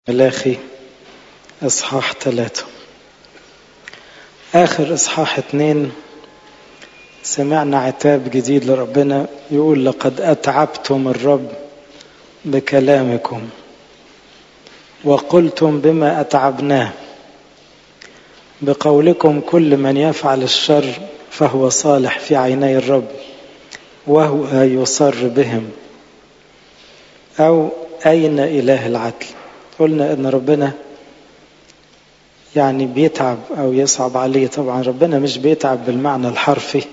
ملاخي إصحاح 3. آخر إصحاح 2 سمعنا عتاب جديد لربنا، يقول لقد أتعبتم الرب بكلامكم وقلتم بما أتعبناه بقولكم كل من يفعل الشر فهو صالح في عيني الرب وهو يصر بهم، أو أين إله العدل. قلنا إن ربنا يعني بيتعب أو يصعب عليه. طبعا ربنا مش بيتعب بالمعنى الحرفي،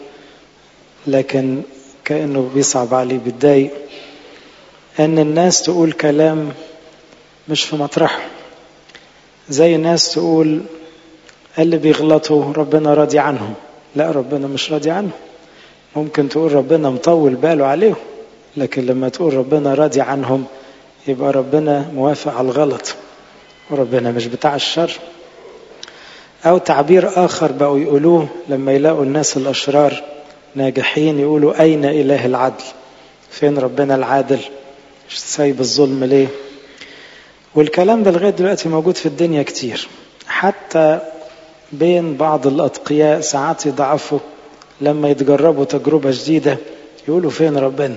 لكن كأنه بيصعب عليه، بيتضايق أن الناس تقول كلام مش في مطرحه. زي ناس تقول اللي بيغلطوا ربنا راضي عنهم. لا، ربنا مش راضي عنهم. ممكن تقول ربنا مطول باله عليهم، لكن لما تقول ربنا راضي عنهم يبقى ربنا موافق على الغلط، وربنا مش بتاع الشر. أو تعبير آخر بقوا يقولوه لما يلاقوا الناس الأشرار ناجحين، يقولوا أين إله العدل؟ فين ربنا العادل؟ سايب الظلم ليه؟ والكلام ده لغاية دلوقتي موجود في الدنيا كتير، حتى بين بعض الأتقياء ساعات يضعفوا لما يتجربوا تجربة جديدة، يقولوا فين ربنا؟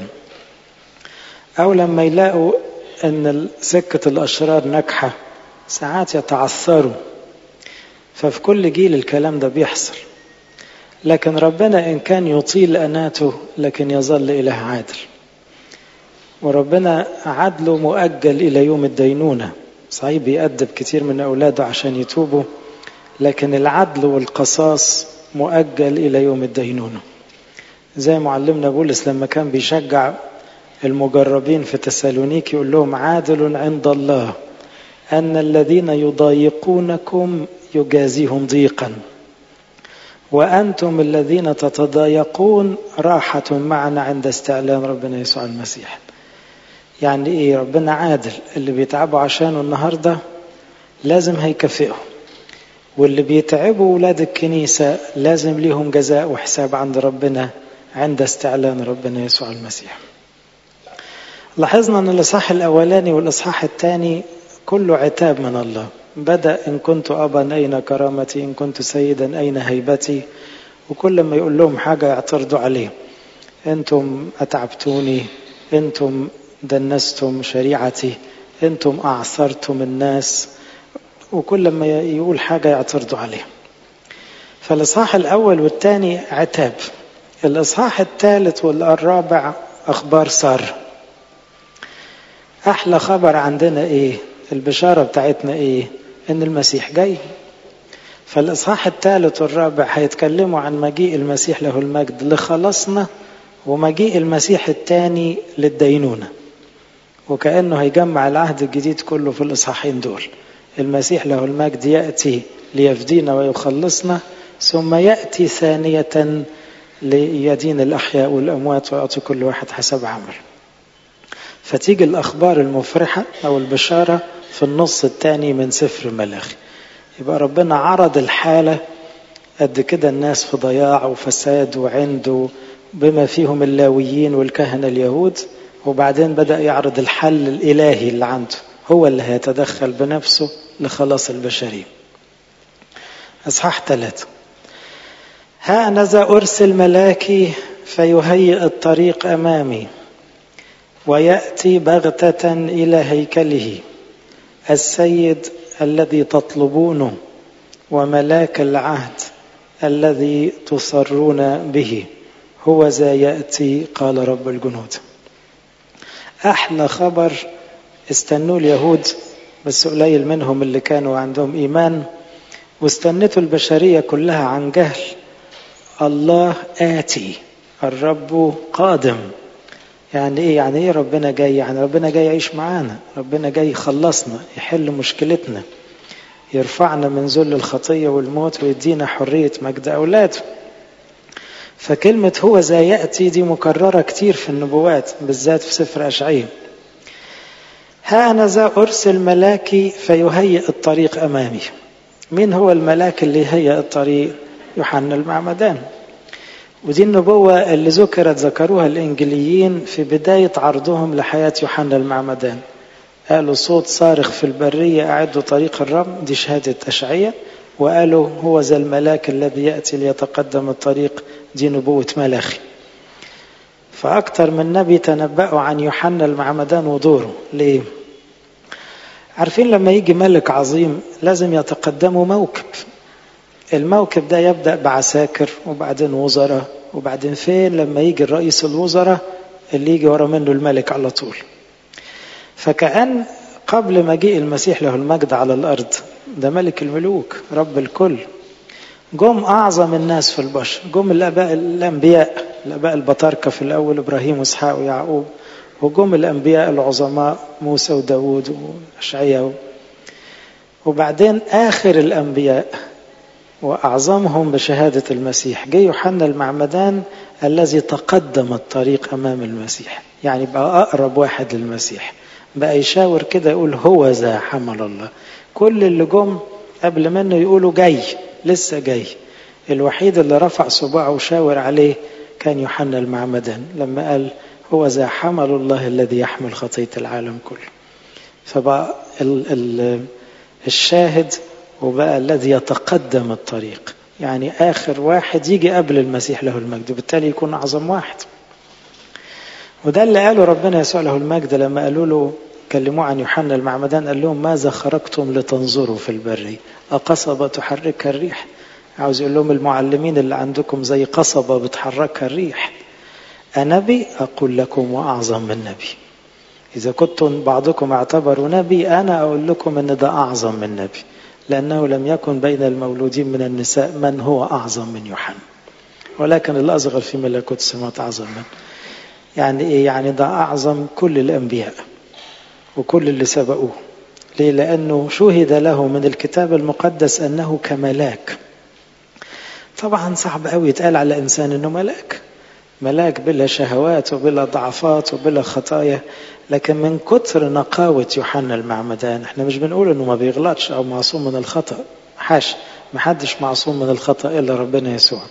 أو لما يلاقوا أن سكة الأشرار ناجحة ساعات يتعثروا. ففي كل جيل الكلام ده بيحصل، لكن ربنا إن كان يطيل أناته لكن يظل إله عادل، وربنا عدله مؤجل إلى يوم الدينونة. صحيح بيأدب كتير من أولاده عشان يتوبوا، لكن العدل والقصاص مؤجل إلى يوم الدينونة. زي معلمنا بولس لما كان بيشجع المجربين في تسالونيك يقول لهم عادل عند الله أن الذين يضايقونكم يجازيهم ضيقا، وأنتم الذين تتضايقون راحة معنا عند استعلان ربنا يسوع المسيح. يعني إيه؟ ربنا عادل، اللي بيتعبوا عشانه النهاردة لازم هيكافئهم، واللي بيتعبوا ولاد الكنيسة لازم ليهم جزاء وحساب عند ربنا عند استعلان ربنا يسوع المسيح. لاحظنا أن الإصحاح الأولاني والإصحاح الثاني كله عتاب من الله. بدأ إن كنت أبا أين كرامتي، إن كنت سيدا أين هيبتي، وكل ما يقول لهم حاجة يعترضوا عليه. أنتم أتعبتوني، أنتم دنستم شريعتي، أنتم أعثرتم الناس، وكل ما يقول حاجة يعترضوا عليه. فالإصحاح الأول والثاني عتاب. الإصحاح الثالث والرابع أخبار سار. أحلى خبر عندنا إيه؟ البشارة بتاعتنا إيه؟ إن المسيح جاي. فالإصحاح الثالث والرابع هيتكلموا عن مجيء المسيح له المجد لخلصنا، ومجيء المسيح الثاني للدينونة. وكأنه هيجمع العهد الجديد كله في الإصحاحين دول. المسيح له المجد يأتي ليفدينا ويخلصنا، ثم يأتي ثانية ليدين الأحياء والأموات ويعطي كل واحد حسب عمل. فتيجي الأخبار المفرحة أو البشارة في النص الثاني من سفر ملاخي. يبقى ربنا عرض الحالة قد كده، الناس في ضياع وفساد وعنده بما فيهم اللاويين والكهنة اليهود، وبعدين بدأ يعرض الحل الإلهي اللي عنده، هو اللي هيتدخل بنفسه لخلاص البشرية. أصحاح 3. ها أنذا أرسل ملاكي فيهيئ الطريق أمامي، ويأتي بغتة إلى هيكله السيد الذي تطلبونه، وملاك العهد الذي تصرون به، هو ذا يأتي قال رب الجنود. أحلى خبر استنوا اليهود، بس قليل منهم اللي كانوا عندهم إيمان، واستنتوا البشرية كلها عن جهل. الله آتي، الرب قادم. يعني إيه؟ يعني إيه ربنا جاي؟ يعني ربنا جاي يعيش معانا، ربنا جاي يخلصنا، يحل مشكلتنا، يرفعنا من ذل الخطية والموت ويدينا حرية مجد أولاده. فكلمة هو ذا يأتي دي مكررة كتير في النبوات، بالذات في سفر أشعياء. ها أنا ذا أرسل ملاكي فيهيئ الطريق أمامي. مين هو الملاك اللي يهيئ الطريق؟ يوحنا المعمدان. ودي النبوة اللي ذكروها الإنجيليين في بداية عرضهم لحياة يوحنا المعمدان. قالوا صوت صارخ في البرية أعدوا طريق الرب، دي شهادة أشعية. وقالوا هو ذا الملاك الذي يأتي ليتقدم الطريق، دي نبوة ملاخي. فأكثر من نبي تنبأوا عن يوحنا المعمدان ودوره. ليه؟ عارفين لما يجي ملك عظيم لازم يتقدمه موكب. الموكب ده يبدأ بعساكر وبعدين وزراء، وبعدين فين لما يجي الرئيس الوزراء اللي يجي ورا منه الملك على طول. فكأن قبل مجيء المسيح له المجد على الأرض ده ملك الملوك رب الكل، جم أعظم الناس في البشر، جم الأنبياء البطاركة في الأول إبراهيم وإسحاق ويعقوب، وجم الأنبياء العظماء موسى وداود وأشعياء، وبعدين آخر الأنبياء وأعظمهم بشهادة المسيح جه يوحنا المعمدان الذي تقدم الطريق أمام المسيح، يعني بقى أقرب واحد للمسيح، بقى يشاور كده يقول هو ذا حمل الله. كل اللي جم قبل منه يقولوا جاي، لسه جاي. الوحيد اللي رفع صباعه وشاور عليه كان يوحنا المعمدان لما قال هو ذا حمل الله الذي يحمل خطية العالم كله. فبقى الشاهد وبقى الذي يتقدم الطريق، يعني آخر واحد يجي قبل المسيح له المجد، وبالتالي يكون أعظم واحد. وده اللي قاله ربنا يسوع له المجد لما قالوا له كلموا عن يوحنا المعمدان، قال لهم ماذا خرجتم لتنظروا في البرية؟ أقصبة تحركها الريح؟ عاوز يقول لهم المعلمين اللي عندكم زي قصبة بتحركها الريح. أنبي أقول لكم وأعظم من نبي. إذا كنتم بعضكم اعتبروا نبي، أنا أقول لكم أن ده أعظم من نبي، لأنه لم يكن بين المولودين من النساء من هو أعظم من يوحنا، ولكن الأصغر في ملكوت السماوات أعظم من. يعني إيه؟ يعني ده أعظم كل الأنبياء وكل اللي سبقوه. ليه؟ لأنه شهد له من الكتاب المقدس أنه كملاك. طبعا صعب قوي يتقال على إنسان أنه ملاك بلا شهوات وبلا ضعفات وبلا خطايا، لكن من كتر نقاوة يوحنا المعمدان احنا مش بنقول أنه ما بيغلطش أو معصوم من الخطأ، حاش، محدش معصوم من الخطأ إلا ربنا يسوع،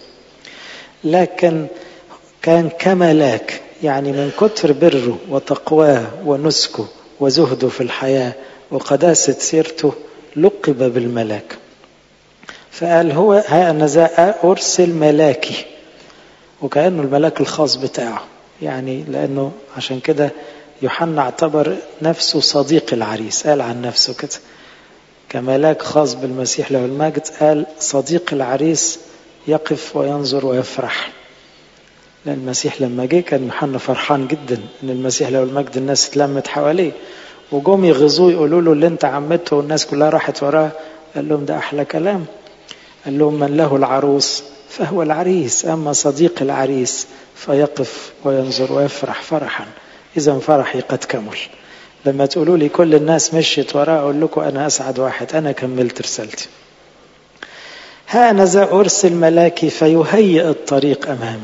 لكن كان كملاك، يعني من كتر بره وتقواه ونسكه وزهده في الحياة وقداسة سيرته لقب بالملاك. فقال هو هأنذا أرسل ملاكي، وكأنه الملاك الخاص بتاعه، يعني لأنه عشان كده يوحنا اعتبر نفسه صديق العريس، قال عن نفسه كده كملاك خاص بالمسيح له المجد، قال صديق العريس يقف وينظر ويفرح. لأن المسيح لما جه كان يوحنا فرحان جدا ان المسيح له المجد الناس اتلمت حواليه، وجم يغزوه يقولوا له اللي انت عمته والناس كلها راحت وراه، قال لهم ده احلى كلام، قال لهم من له العروس فهو العريس، اما صديق العريس فيقف وينظر ويفرح فرحا. اذا فرحي قد كمل. لما تقولوا لي كل الناس مشيت وراه اقول لكم انا اسعد واحد، انا كملت رسالتي. هانذا ارسل ملاكي فيهيئ الطريق امامي.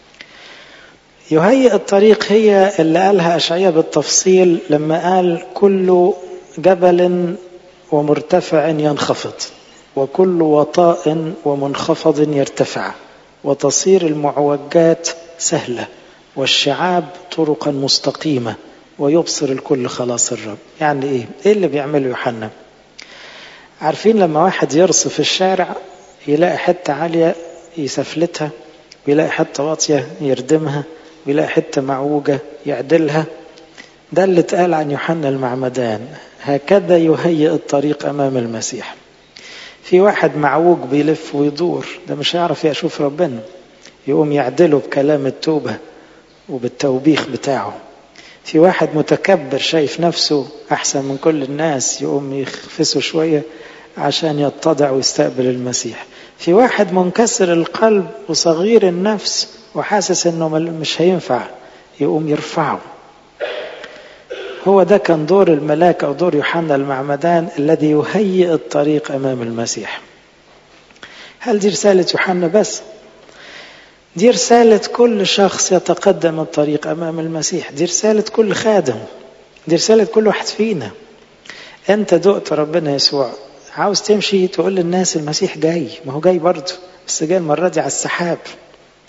يهيئ الطريق هي اللي قالها أشعياء بالتفصيل لما قال كل جبل ومرتفع ينخفض وكل وطاء ومنخفض يرتفع وتصير المعوجات سهلة والشعاب طرقا مستقيمة ويبصر الكل خلاص الرب. يعني ايه اللي بيعمله يوحنا؟ عارفين لما واحد يرصف الشارع يلاقي حتة عالية يسفلتها، ويلاقي حتة واطية يردمها، ويلاقي حتة معوجة يعدلها، ده اللي اتقال عن يوحنا المعمدان، هكذا يهيئ الطريق أمام المسيح. في واحد معوج بيلف ويدور، ده مش هيعرف يشوف ربنا، يقوم يعدله بكلام التوبة وبالتوبيخ بتاعه. في واحد متكبر شايف نفسه أحسن من كل الناس، يقوم يخفسه شوية عشان يتضع ويستقبل المسيح. في واحد منكسر القلب وصغير النفس وحاسس انه مش هينفع، يقوم يرفعه. هو ده كان دور الملاك او دور يوحنا المعمدان الذي يهيئ الطريق امام المسيح. هل دي رسالة يوحنا بس؟ دي رسالة كل شخص يتقدم الطريق امام المسيح، دي رسالة كل خادم، دي رسالة كل واحد فينا. انت دقت ربنا يسوع، عاوز تمشي تقول للناس المسيح جاي، ما هو جاي برضه، بس جاي المرة دي على السحاب.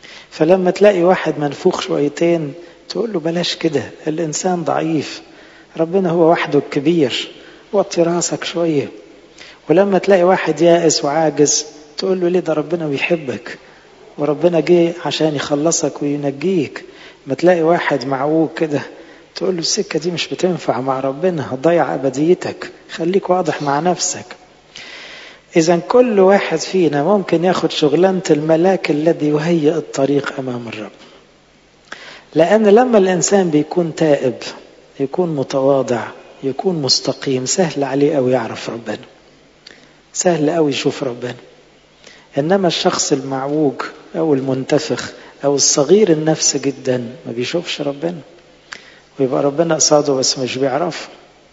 فلما تلاقي واحد منفوخ شويتين تقول له بلاش كده، الإنسان ضعيف، ربنا هو وحده الكبير، وطي راسك شوية. ولما تلاقي واحد يائس وعاجز تقول له ليه؟ ده ربنا بيحبك وربنا جه عشان يخلصك وينجيك. ما تلاقي واحد معوج كده تقول له السكة دي مش بتنفع مع ربنا، هتضيع أبديتك، خليك واضح مع نفسك. إذا كل واحد فينا ممكن ياخد شغلانة الملاك الذي يهيئ الطريق أمام الرب. لأن لما الإنسان بيكون تائب، يكون متواضع، يكون مستقيم، سهل عليه أو يعرف ربنا، سهل أو يشوف ربنا. إنما الشخص المعوج أو المنتفخ أو الصغير النفس جدا ما بيشوفش ربنا، ويبقى ربنا قصاده بس مش بيعرفه.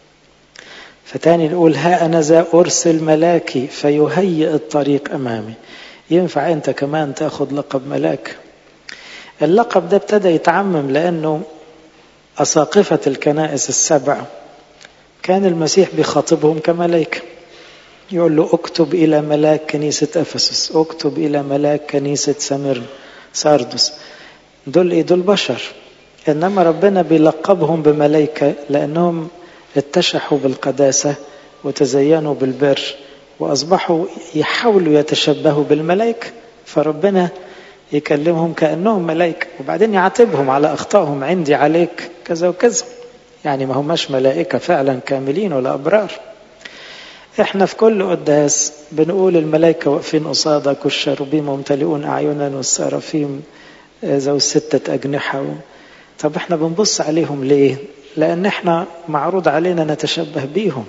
فتاني نقول ها أنا ذا أرسل ملاكي فيهيئ الطريق أمامي. ينفع أنت كمان تأخذ لقب ملاك. اللقب ده ابتدى يتعمم لأنه أساقفة الكنائس السبع كان المسيح بيخاطبهم كملائكة، يقول له اكتب إلى ملاك كنيسة أفسس، اكتب إلى ملاك كنيسة سميرنا، ساردس. دول إيه؟ دول بشر. إنما ربنا بيلقبهم بملائكة لأنهم اتشحوا بالقداسة وتزينوا بالبر وأصبحوا يحاولوا يتشبهوا بالملائكة، فربنا يكلمهم كأنهم ملائكة وبعدين يعاتبهم على أخطائهم، عندي عليك كذا وكذا. يعني ما هماش ملائكة فعلا كاملين ولا أبرار. احنا في كل قداس بنقول الملائكة واقفين قصادك والشروبيم ممتلئون أعينا والسرافيم ذو 6 أجنحة. طب احنا بنبص عليهم ليه؟ لأن احنا معروض علينا نتشبه بيهم.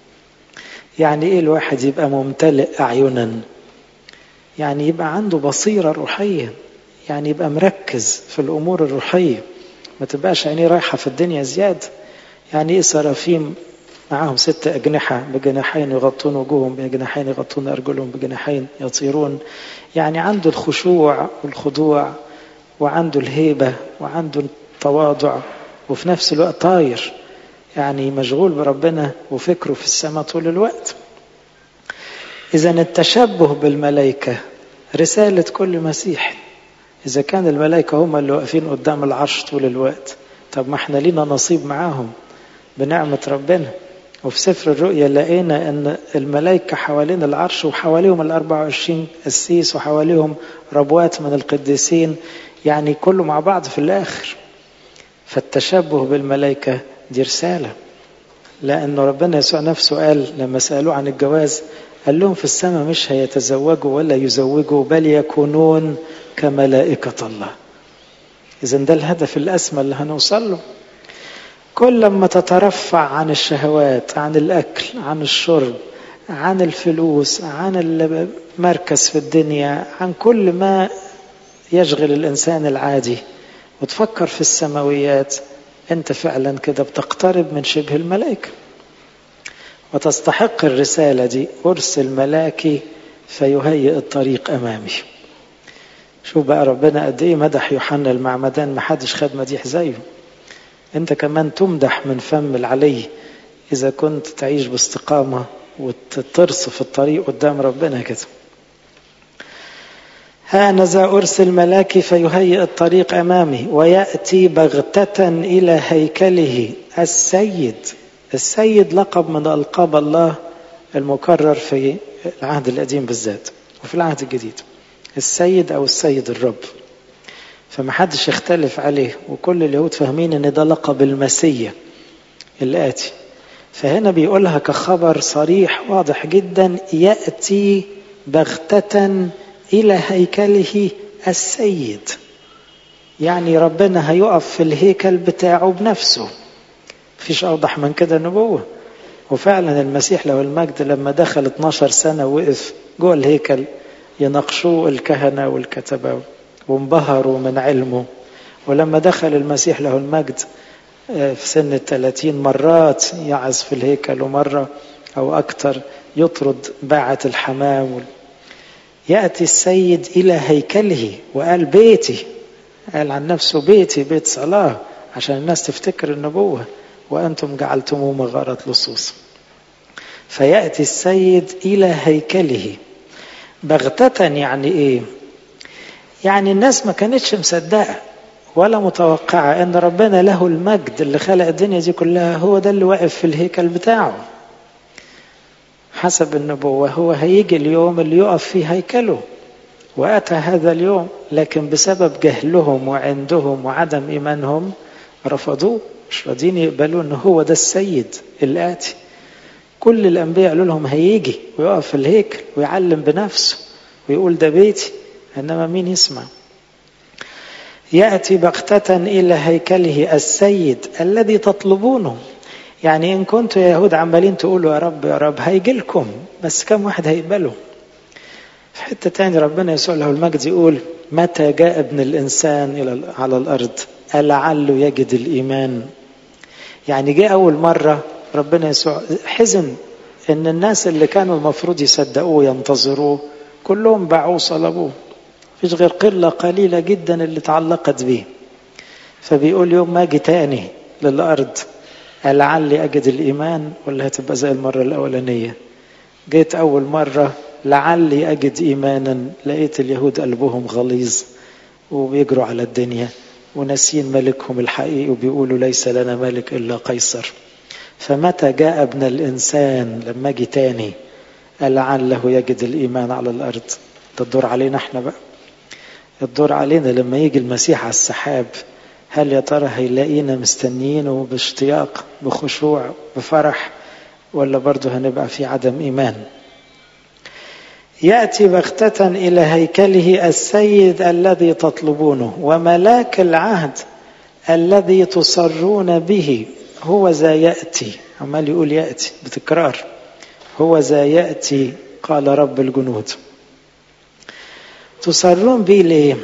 يعني ايه الواحد يبقى ممتلئ أعينا؟ يعني يبقى عنده بصيرة روحية، يعني يبقى مركز في الأمور الروحية، ما تبقاش عينيه رايحة في الدنيا زيادة. يعني ايه سرافيم معهم 6 أجنحة، بجناحين يغطون وجوههم، بجناحين يغطون أرجلهم، بجناحين يطيرون. يعني عنده الخشوع والخضوع وعنده الهيبة وعنده التواضع وفي نفس الوقت طاير، يعني مشغول بربنا وفكره في السماء طول الوقت. إذا التشبه بالملائكة رسالة كل مسيح. إذا كان الملائكة هم اللي واقفين قدام العرش طول الوقت، طب ما احنا لينا نصيب معاهم بنعمة ربنا. وفي سفر الرؤيا لقينا أن الملائكة حوالين العرش وحواليهم 24 قسيس وحواليهم ربوات من القديسين، يعني كله مع بعض في الآخر. فالتشبه بالملائكة دي رسالة، لأن ربنا يسوع نفسه قال لما سألوه عن الجواز قال لهم في السماء مش هيتزوجوا ولا يزوجوا بل يكونون كملائكة الله. إذن ده الهدف الأسمى اللي هنوصل له. كل ما تترفع عن الشهوات، عن الأكل، عن الشرب، عن الفلوس، عن المركز في الدنيا، عن كل ما يشغل الإنسان العادي وتفكر في السماويات، أنت فعلا كده بتقترب من شبه الملائكة وتستحق الرسالة دي. أرسل ملاكي فيهيئ الطريق أمامي. شوف بقى ربنا قد إيه مدح يوحنا المعمدان، ما حدش خد مديح زيه. أنت كمان تمدح من فم العلي إذا كنت تعيش باستقامة وترصف الطريق قدام ربنا كده. هانذا أرسل ملاكي فيهيئ الطريق أمامي ويأتي بغتة إلى هيكله. السيد، السيد لقب من ألقاب الله المكرر في العهد القديم بالذات وفي العهد الجديد. السيد أو السيد الرب، فما حدش يختلف عليه، وكل اليهود فاهمين ان ده لقب المسيح الآتي. فهنا بيقولها كخبر صريح واضح جدا، يأتي بغتة إلى هيكله السيد. يعني ربنا هيقف في الهيكل بتاعه بنفسه، فيش أوضح من كده نبوة. وفعلا المسيح له المجد لما دخل 12 سنة وقف جوه الهيكل يناقشوه الكهنة والكتبة وانبهروا من علمه. ولما دخل المسيح له المجد في سن 30 مرات يعظ في الهيكل، ومرة أو أكثر يطرد باعة الحمام. يأتي السيد إلى هيكله وقال بيتي، قال عن نفسه بيتي بيت صلاة عشان الناس تفتكر النبوة، وأنتم جعلتموه مغارة لصوص. فيأتي السيد إلى هيكله بغتة. يعني إيه؟ يعني الناس ما كانتش مصدقة، ولا متوقعة أن ربنا له المجد اللي خلق الدنيا دي كلها هو ده اللي واقف في الهيكل بتاعه. حسب النبوة هو هيجي اليوم اللي يقف فيه هيكله، وأتى هذا اليوم، لكن بسبب جهلهم وعندهم وعدم إيمانهم رفضوه، مش راضين يقبلوا أنه هو ده السيد الآتي. كل الأنبياء قالوا لهم هيجي ويقف في الهيكل ويعلم بنفسه ويقول ده بيتي، إنما مين يسمع؟ يأتي بغتة إلى هيكله السيد الذي تطلبونه. يعني إن كنتوا يا يهود عمالين تقولوا يا رب يا رب، هيجي لكم، بس كم واحد هيقبله؟ في حتة تاني ربنا يسوع له المجد يقول متى جاء ابن الإنسان على الأرض ألعله يجد الإيمان. يعني جاء أول مرة ربنا يسوع حزن إن الناس اللي كانوا المفروض يصدقوه ينتظروه كلهم باعوه صلبوه، فيش غير قلة قليلة جدا اللي تعلقت به. فبيقول يوم ما أجي تاني للأرض لعلي أجد الإيمان، ولا هتبقى زي المرة الأولانية؟ جيت أول مرة لعلي أجد إيمانا، لقيت اليهود قلبهم غليظ وبيجروا على الدنيا وناسين ملكهم الحقيقي وبيقولوا ليس لنا ملك إلا قيصر. فمتى جاء ابن الإنسان لما أجي تاني لعله يجد الإيمان على الأرض. ده الدور علينا احنا بقى، الدور علينا لما يجي المسيح على السحاب، هل يا ترى هيلاقينا مستنيينه باشتياق بخشوع بفرح، ولا برضه هنبقى في عدم إيمان؟ يأتي بغتة إلى هيكله السيد الذي تطلبونه وملاك العهد الذي تصرون به هو ذا يأتي. عمال يقول يأتي بتكرار، هو ذا يأتي قال رب الجنود. تصرون به ليه؟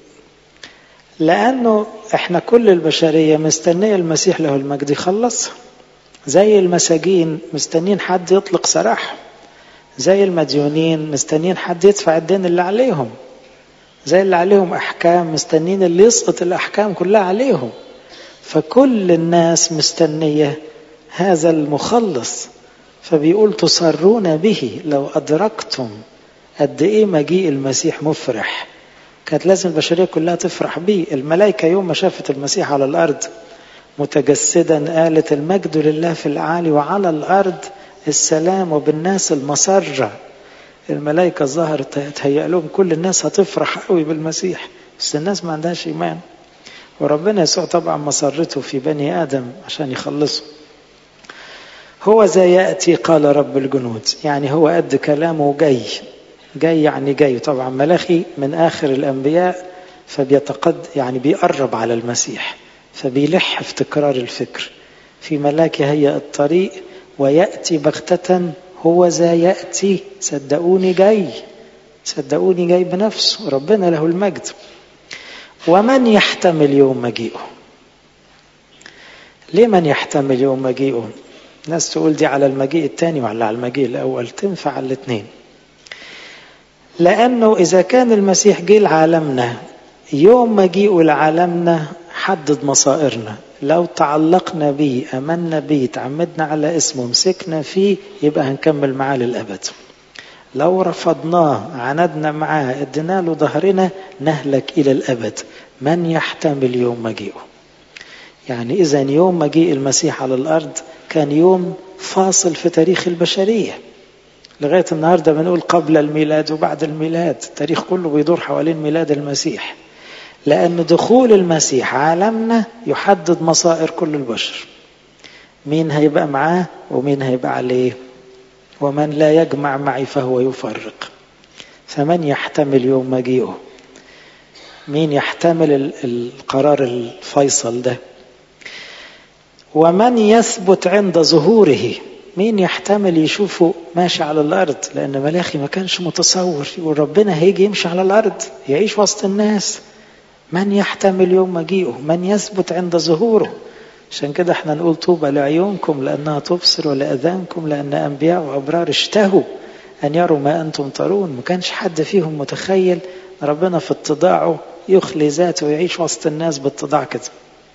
لأنه احنا كل البشرية مستنية المسيح له المجد يخلص، زي المساجين مستنين حد يطلق سراح، زي المديونين مستنين حد يدفع الدين اللي عليهم، زي اللي عليهم أحكام مستنين اللي يسقط الأحكام كلها عليهم. فكل الناس مستنية هذا المخلص. فبيقول تصرون به. لو أدركتم قد إيه مجيء المسيح مفرح، كانت لازم البشرية كلها تفرح به. الملائكة يوم ما شافت المسيح على الأرض متجسدا قالت المجد لله في العالي وعلى الأرض السلام وبالناس المسرة. الملائكة ظهرت تهيأ لهم كل الناس هتفرح قوي بالمسيح، بس الناس ما عندهاش إيمان. وربنا يسوع طبعا مسرته في بني آدم عشان يخلصه. هو ذا يأتي قال رب الجنود، يعني هو قد كلامه جاي. جاي يعني جاي. طبعا ملاخي من آخر الأنبياء، فبيتقد يعني بيقرب على المسيح، فبيلح في تكرار الفكر. في ملاك يهيئ الطريق ويأتي بغتة، هو ذا يأتي. صدقوني جاي، صدقوني جاي بنفسه. ربنا له المجد. ومن يحتمل يوم مجيئه؟ ليه من يحتمل يوم مجيئه؟ ناس تقول دي على المجيء الثاني ولا على المجيء الأول. تنفع على الاثنين، لأنه إذا كان المسيح جه لعالمنا يوم مجيئه لعالمنا حدد مصائرنا. لو تعلقنا به أمنا به تعمدنا على اسمه مسكنا فيه يبقى هنكمل معاه للأبد. لو رفضناه عندنا معاه ادينا له ظهرنا نهلك إلى الأبد. من يحتمل يوم مجيئه؟ يعني إذا يوم مجيء المسيح على الأرض كان يوم فاصل في تاريخ البشرية. لغاية النهاردة بنقول قبل الميلاد وبعد الميلاد، التاريخ كله بيدور حوالين ميلاد المسيح، لأن دخول المسيح عالمنا يحدد مصائر كل البشر. مين هيبقى معاه ومين هيبقى عليه. ومن لا يجمع معي فهو يفرق. فمن يحتمل يوم مجيئه؟ مين يحتمل القرار الفيصل ده؟ ومن يثبت عند ظهوره؟ مين يحتمل يشوفه ماشي على الأرض؟ لأن ملاخي ما كانش متصور يقول ربنا هيجي يمشي على الأرض يعيش وسط الناس. من يحتمل يوم مجيئه؟ من يثبت عند ظهوره؟ عشان كده احنا نقول طوبى لعيونكم لأنها تبصر ولأذانكم لأن أنبياء وأبرار اشتهوا أن يروا ما أنتم ترون. ما كانش حد فيهم متخيل ربنا في اتضاعه يخلي ذاته ويعيش وسط الناس باتضاع كده.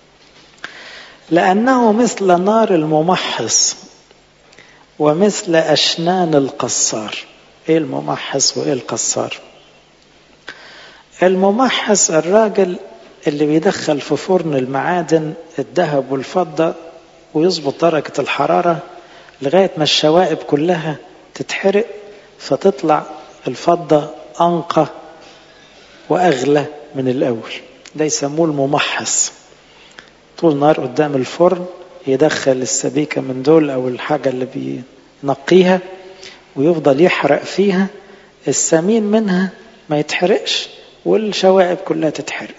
لأنه مثل نار الممحص ومثل أشنان القصار. إيه الممحص وإيه القصار؟ الممحص الراجل اللي بيدخل في فرن المعادن الذهب والفضة ويظبط درجة الحرارة لغاية ما الشوائب كلها تتحرق، فتطلع الفضة أنقى وأغلى من الأول. ده يسموه الممحص. طول نهار قدام الفرن يدخل السبيكة من دول أو الحاجة اللي بينقيها ويفضل يحرق فيها، السمين منها ما يتحرقش والشوائب كلها تتحرق.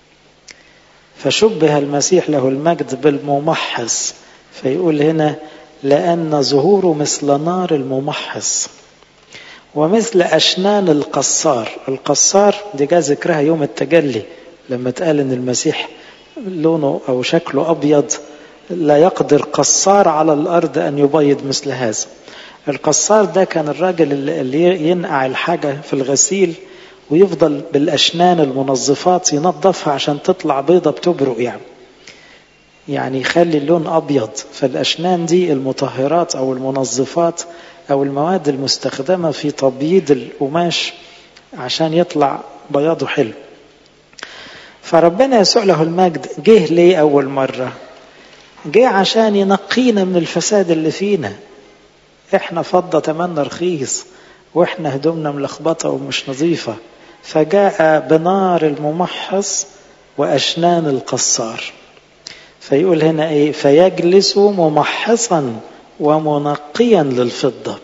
فشبه المسيح له المجد بالممحص، فيقول هنا لأن ظهوره مثل نار الممحص ومثل أشنان القصار. القصار دي جاء ذكرها يوم التجلي لما اتقال ان المسيح لونه او شكله ابيض، لا يقدر قصار على الارض ان يبيض مثل هذا. القصار ده كان الراجل اللي ينقع الحاجة في الغسيل ويفضل بالأشنان المنظفات ينظفها عشان تطلع بيضة بتبرق، يعني يخلي اللون أبيض. فالأشنان دي المطهرات أو المنظفات أو المواد المستخدمة في تبييض القماش عشان يطلع بياضه حلو. فربنا يسوع له المجد جه ليه أول مرة؟ جه عشان ينقينا من الفساد اللي فينا. احنا فضة تمنى رخيص واحنا هدومنا ملخبطة ومش نظيفة، فجاء بنار الممحص وأشنان القصار. فيقول هنا ايه؟ فيجلس ممحصا ومنقيا للفضة.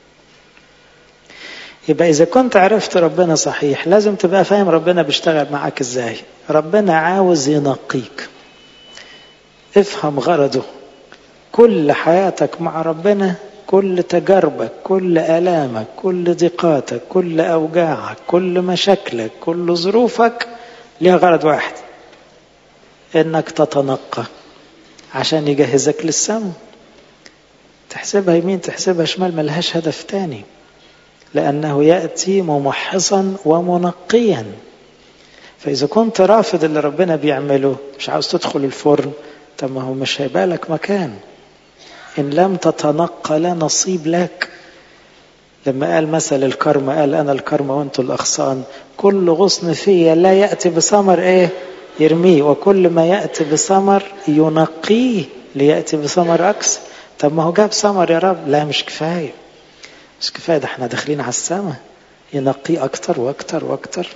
يبقى إذا كنت عرفت ربنا صحيح لازم تبقى فاهم ربنا بيشتغل معاك ازاي. ربنا عاوز ينقيك، افهم غرضه. كل حياتك مع ربنا، كل تجاربك، كل آلامك، كل ضيقاتك، كل أوجاعك، كل مشاكلك، كل ظروفك ليها غرض واحد، إنك تتنقى عشان يجهزك للسماء. تحسبها يمين تحسبها شمال ملهاش هدف تاني، لأنه يأتي ممحصا ومنقيا. فإذا كنت رافض اللي ربنا بيعمله، مش عاوز تدخل الفرن، طب ما هو مش هيبقى لك مكان. إن لم تتنقى لا نصيب لك. لما قال مثل الكرمة، قال أنا الكرمة وأنتوا الأغصان، كل غصن فيا لا يأتي بثمر إيه؟ يرميه، وكل ما يأتي بثمر ينقيه ليأتي بثمر أكثر. طب ما هو جاب ثمر يا رب، لا مش كفاية، مش كفاية، ده احنا داخلين على السماء، ينقيه أكتر وأكتر وأكتر.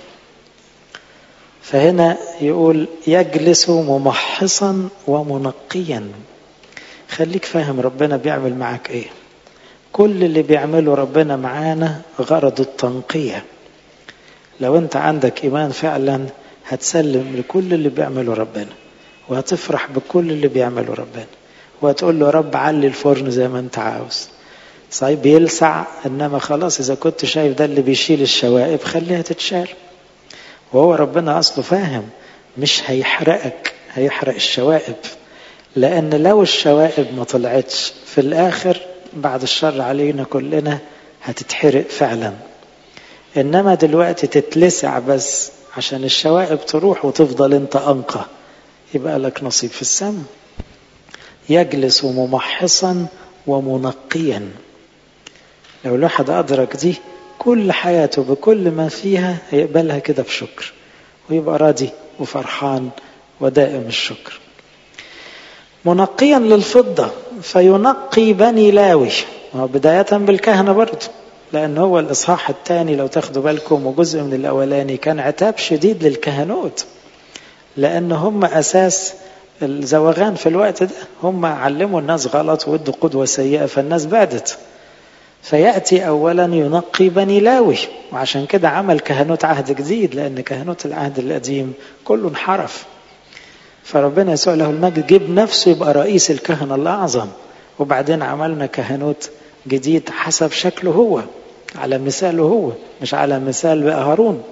فهنا يقول يجلس ممحصا ومنقيا. خليك فاهم ربنا بيعمل معاك ايه. كل اللي بيعمله ربنا معانا غرض التنقية. لو انت عندك ايمان فعلا هتسلم لكل اللي بيعمله ربنا، وهتفرح بكل اللي بيعمله ربنا، وهتقول له رب علي الفرن زي ما انت عاوز. صحيح بيلسع، انما خلاص اذا كنت شايف ده اللي بيشيل الشوائب خليها تتشال. وهو ربنا اصله فاهم، مش هيحرقك، هيحرق الشوائب. لأن لو الشوائب ما طلعتش في الآخر بعد الشر علينا كلنا هتتحرق فعلا. إنما دلوقتي تتلسع بس عشان الشوائب تروح وتفضل انت أنقى، يبقى لك نصيب في السماء. يجلس ممحصا ومنقيا. لو الواحد أدرك دي كل حياته بكل ما فيها هيقبلها كده بشكر، ويبقى راضي وفرحان ودائم الشكر. منقيا للفضة فينقي بني لاوي. بداية بالكهنة برضو، لأن هو الإصحاح الثاني لو تاخدوا بالكم وجزء من الأولاني كان عتاب شديد للكهنوت، لأن هم أساس الزوغان في الوقت ده. هم علموا الناس غلط وادوا قدوة سيئة فالناس بعدت. فيأتي أولا ينقي بني لاوي، وعشان كده عمل كهنوت عهد جديد، لأن كهنوت العهد القديم كله انحرف. فربنا يسوع له المجد جيب نفسه يبقى رئيس الكهنة الأعظم، وبعدين عملنا كهنوت جديد حسب شكله هو، على مثاله هو، مش على مثال بقى هارون.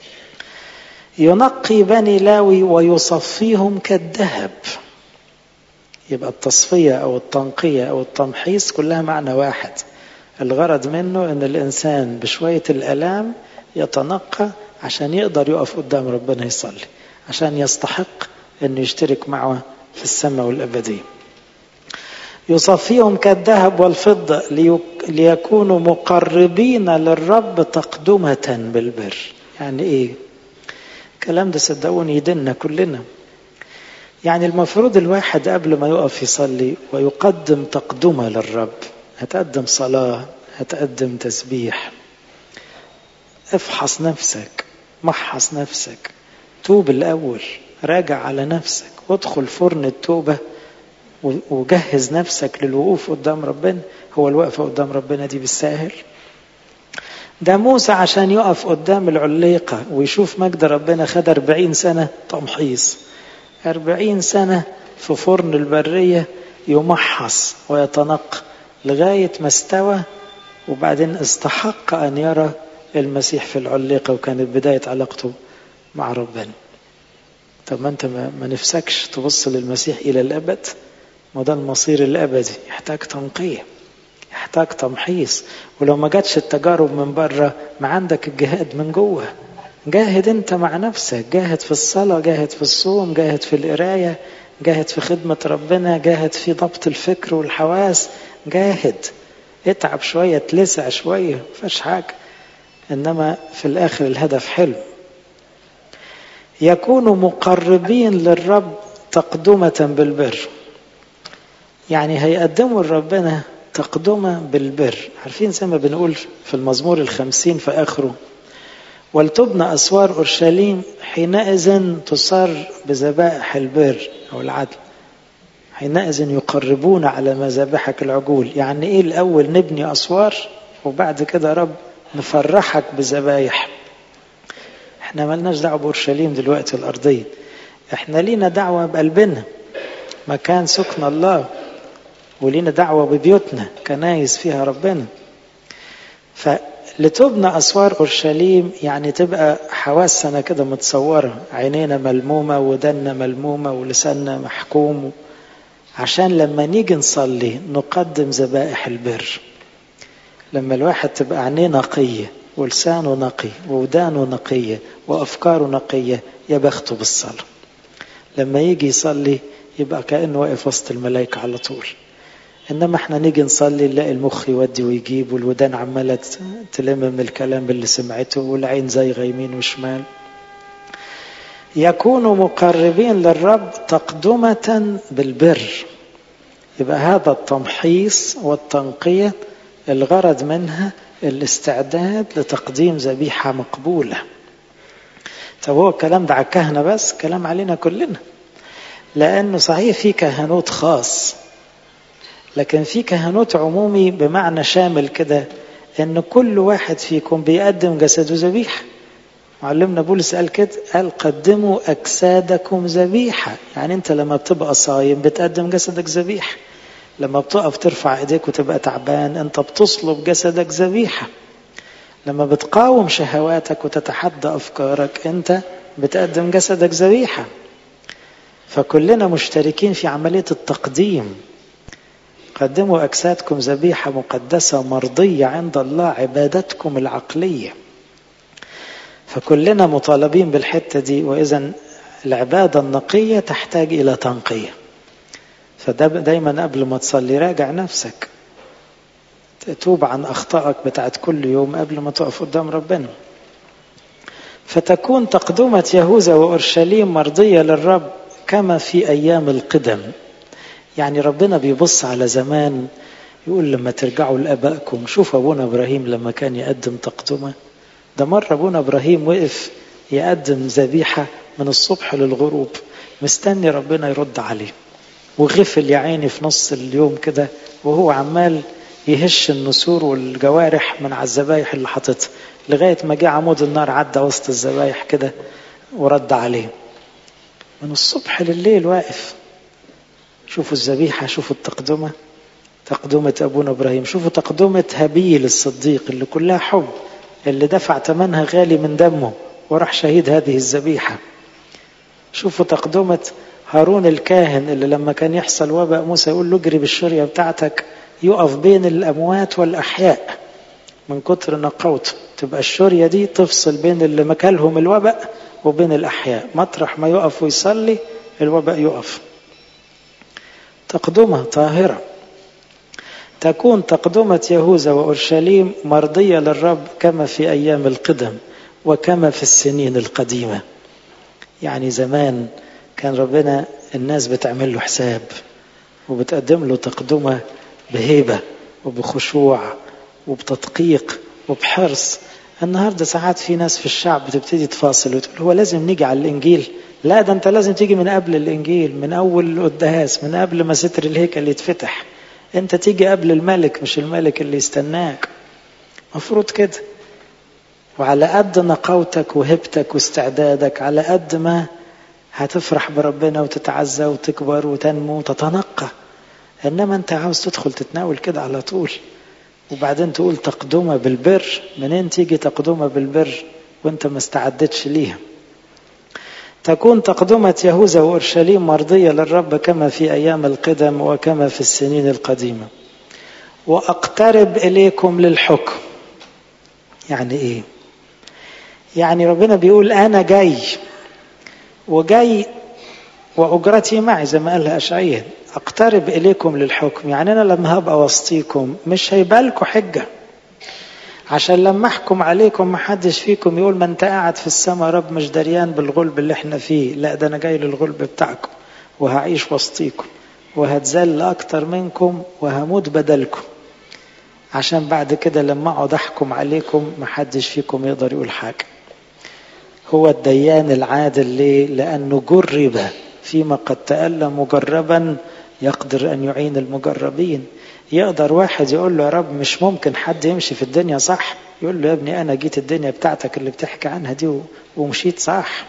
ينقي بني لاوي ويصفيهم كالذهب. يبقى التصفية أو التنقية أو التمحيص كلها معنى واحد. الغرض منه أن الإنسان بشوية الألام يتنقى عشان يقدر يقف قدام ربنا يصلي، عشان يستحق أن يشترك معه في السماء والأبدية. يصفيهم كالذهب والفضة ليكونوا مقربين للرب تقدمة بالبر. يعني إيه؟ الكلام ده صدقوني يدنا كلنا. يعني المفروض الواحد قبل ما يقف يصلي ويقدم تقدمة للرب، هتقدم صلاة، هتقدم تسبيح، افحص نفسك، محص نفسك، توب الأول، راجع على نفسك، وادخل فرن التوبة وجهز نفسك للوقوف قدام ربنا. هو الوقفة قدام ربنا دي بالساهل؟ ده موسى عشان يقف قدام العليقة ويشوف مجد ربنا خد 40 سنة تمحيص، 40 سنة في فرن البرية يمحص ويتنقى لغاية ما استوى، وبعدين استحق أن يرى المسيح في العليقة، وكانت بداية علاقته مع ربنا. طب ما أنت ما نفسكش تبص للمسيح إلى الأبد؟ وده المصير الأبدي، يحتاج تنقية، يحتاج تمحيص. ولو ما جاتش التجارب من بره، ما عندك الجهاد من جوه. جاهد انت مع نفسك، جاهد في الصلاة، جاهد في الصوم، جاهد في القراية، جاهد في خدمة ربنا، جاهد في ضبط الفكر والحواس، جاهد، اتعب شوية، تلسع شوية، مفيش حاجة، انما في الاخر الهدف حلو. يكونوا مقربين للرب تقدمة بالبر، يعني هيقدموا لربنا تقدمة بالبر. عارفين زي ما بنقول في المزمور 50 في آخره: ولتبنى أسوار أورشليم حينئذ تصر بذبائح البر أو العدل، حينئذ يقربون على مذابحك العجول. يعني إيه الأول نبني أسوار وبعد كده رب نفرحك بذبايح؟ احنا ملناش دعوة بأورشليم دلوقتي الأرضية، احنا لينا دعوة بقلبنا، مكان سكن الله، ولينا دعوة ببيوتنا، كنايس فيها ربنا. فلتبنى أسوار أورشليم يعني تبقى حواسنا كده متصورة، عينينا ملمومة، ودنا ملمومة، ولساننا محكوم، عشان لما نيجي نصلي نقدم ذبائح البر. لما الواحد تبقى عينيه نقية ولسانه نقي وودانه نقية وأفكاره نقية، يا بخته بالصلاة. لما يجي يصلي يبقى كأنه واقف وسط الملائكة على طول. إنما احنا نيجي نصلي نلاقي المخ يودي ويجيب، والودان عمالة تلم من الكلام اللي سمعته، والعين زايغة يمين وشمال. يكونوا مقربين للرب تقدمة بالبر. يبقى هذا التمحيص والتنقية الغرض منها الاستعداد لتقديم ذبيحة مقبولة. طب هو الكلام ده على الكهنة بس؟ كلام علينا كلنا، لأنه صحيح في كهنوت خاص، لكن في كهنوت عمومي بمعنى شامل كده، ان كل واحد فيكم بيقدم جسده ذبيحة. معلمنا بولس قال كده، قال قدموا أجسادكم ذبيحة. يعني انت لما بتبقى صايم بتقدم جسدك ذبيحة، لما بتقف ترفع ايديك وتبقى تعبان انت بتصلب جسدك ذبيحة، لما بتقاوم شهواتك وتتحدى أفكارك انت بتقدم جسدك ذبيحة. فكلنا مشتركين في عملية التقديم. قدموا أجسادكم ذبيحة مقدسة مرضية عند الله، عبادتكم العقلية. فكلنا مطالبين بالحتة دي. وإذن العبادة النقية تحتاج إلى تنقية. فدايما قبل ما تصلي راجع نفسك، توب عن أخطائك بتاعت كل يوم قبل ما تقف قدام ربنا. فتكون تقدمة يهوذا وأورشليم مرضية للرب كما في أيام القدم. يعني ربنا بيبص على زمان يقول لما ترجعوا لآبائكم. شوف أبونا إبراهيم لما كان يقدم تقدمة، ده مرة أبونا إبراهيم وقف يقدم ذبيحة من الصبح للغروب مستني ربنا يرد عليه، وغفل يا عيني في نص اليوم كده وهو عمال يهش النسور والجوارح من على الذبايح اللي حاططها، لغاية ما جه عمود النار عدى وسط الذبايح كده ورد عليه. من الصبح لليل واقف. شوفوا الذبيحة، شوفوا التقدمة، تقدمة أبونا إبراهيم. شوفوا تقدمة هابيل الصديق اللي كلها حب، اللي دفع ثمنها غالي من دمه وراح شهيد هذه الذبيحة. شوفوا تقدمة هارون الكاهن اللي لما كان يحصل وباء موسى يقول له اجري بالشرية بتاعتك، يقف بين الأموات والأحياء من كتر نقاوته. تبقى الشرية دي تفصل بين اللي مكلهم الوباء وبين الأحياء، مطرح ما يقف ويصلي الوباء يقف. تقدمة طاهرة. تكون تقدمة يهوذا وأورشليم مرضية للرب كما في أيام القدم وكما في السنين القديمة. يعني زمان كان ربنا الناس بتعمل له حساب وبتقدم له تقدمة بهيبة وبخشوع وبتدقيق وبحرص. النهاردة ساعات في ناس في الشعب بتبتدي تفاصل وتقول هو لازم نيجي على الإنجيل؟ لا، ده أنت لازم تيجي من قبل الإنجيل، من أول القداس، من قبل ما ستر الهيكل يتفتح. أنت تيجي قبل الملك، مش الملك اللي يستناك. مفروض كده. وعلى قد نقاوتك وهبتك واستعدادك على قد ما هتفرح بربنا وتتعزى وتكبر وتنمو وتتنقى. إنما أنت عاوز تدخل تتناول كده على طول وبعدين تقول تقدمة بالبر. منين تيجي تقدمة بالبر وانت ما استعدتش ليها؟ تكون تقدمة يهوذا وأورشليم مرضية للرب كما في أيام القدم وكما في السنين القديمة. وأقترب إليكم للحكم. يعني إيه؟ يعني ربنا بيقول أنا جاي، وجاي وأجرتي معي زي ما قالها أشعياء. أقترب إليكم للحكم يعني أنا لما هبقى وسطيكم مش هيبالكوا حجة عشان لما أحكم عليكم محدش فيكم يقول ما أنت قاعد في السماء رب مش دريان بالغلب اللي احنا فيه. لا، ده أنا جاي للغلب بتاعكم وهعيش وسطيكم وهتذل أكتر منكم وهموت بدلكم، عشان بعد كده لما أقعد أحكم عليكم محدش فيكم يقدر يقول حاجة. هو الديان العادل. ليه؟ لأنه جرب فيما قد تألم مجربا يقدر أن يعين المجربين. يقدر واحد يقول له يا رب مش ممكن حد يمشي في الدنيا صح، يقول له يا ابني أنا جيت الدنيا بتاعتك اللي بتحكي عنها دي ومشيت صح.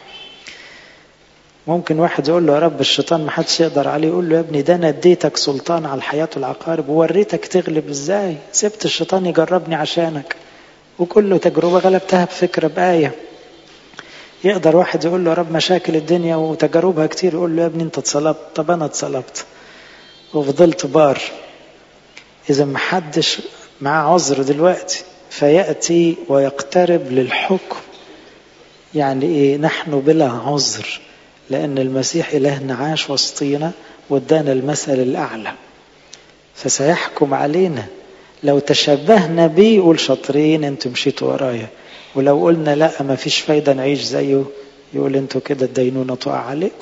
ممكن واحد يقول له يا رب الشيطان ما حدش يقدر عليه، يقول له يا ابني ده أنا اديتك سلطان على الحياة والعقارب ووريتك تغلب ازاي، سبت الشيطان يجربني عشانك وكل تجربة غلبتها بفكرة بآية. يقدر واحد يقول له يا رب مشاكل الدنيا وتجاربها كتير، يقول له يا ابني انت اتصلبت. طب انا اتصلبت وفضلت بار. اذا ما حدش معاه عذر دلوقتي فيأتي ويقترب للحكم. يعني ايه؟ نحن بلا عذر لأن المسيح إلهنا عاش وسطينا وادانا المثل الأعلى، فسيحكم علينا. لو تشبهنا بيه يقول شاطرين انتم مشيتوا ورايا، ولو قلنا لا ما فيش فايدة نعيش زيه يقول انتوا كده الدينونة تقع عليكم.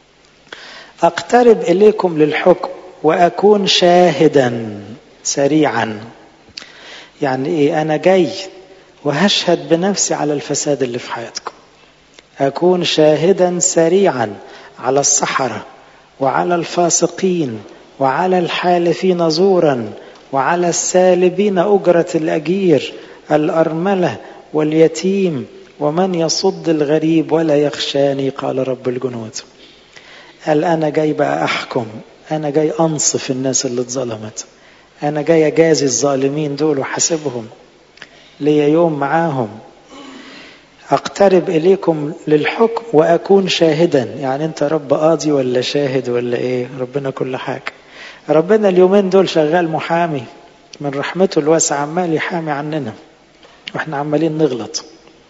أقترب إليكم للحكم وأكون شاهدا سريعا. يعني إيه؟ أنا جاي وهشهد بنفسي على الفساد اللي في حياتكم. أكون شاهدا سريعا على السحرة وعلى الفاسقين وعلى الحالفين زورا وعلى السالبين أجرة الأجير الأرملة واليتيم ومن يصد الغريب ولا يخشاني قال رب الجنود. قال أنا جاي بقى أحكم، أنا جاي أنصف الناس اللي اتظلمت، أنا جاي أجازي الظالمين دول وحاسبهم ليا يوم معاهم. أقترب إليكم للحكم وأكون شاهدا. يعني أنت رب قاضي ولا شاهد ولا إيه؟ ربنا كل حاجة. ربنا اليومين دول شغال محامي من رحمته الواسعة، عمال يحامي عننا وإحنا عمالين نغلط.